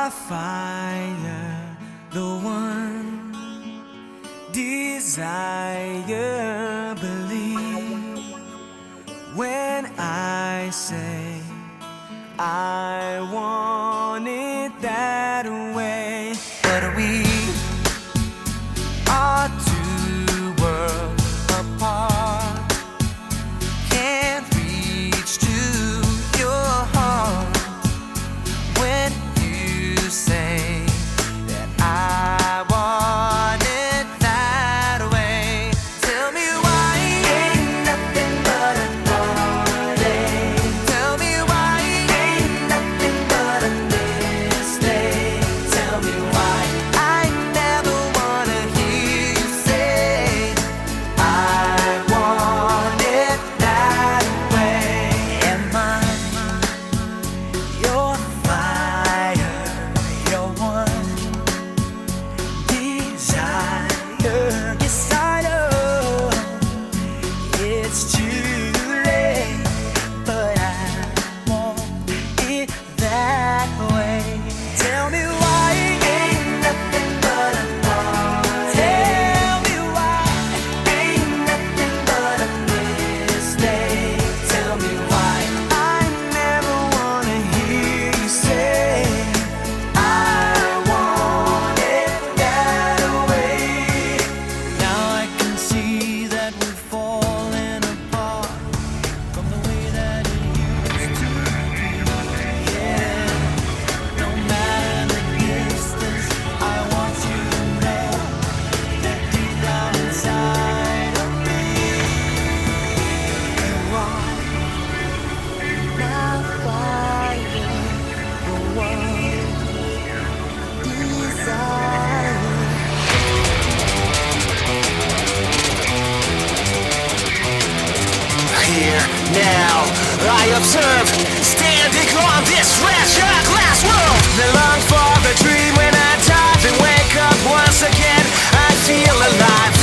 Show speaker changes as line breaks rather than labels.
my fire, the one desire. Believe when I say I want it that way. But we are two worlds apart, can't reach to your heart when you say that I want it that way. Tell me why ain't nothing but a heartache. Tell me why ain't nothing but a mistake. Tell me why I never wanna hear you say I want it that way. Am I your fire, your one desire? Yes, I know it's too late, but I want it that way. Tell me why ain't nothing but a heartache. Tell me why ain't nothing but a mistake. Tell me why I never wanna hear you say I want it that way. Now I can see that we're falling apart from the way that it used to be. Yeah, no matter the distance, I want you to know that deep down inside of me, you are my fire, the one desire.
Here, now, I observe, standing on this treasure glass world. I long for the dream when I dive and wake up once again. I feel alive.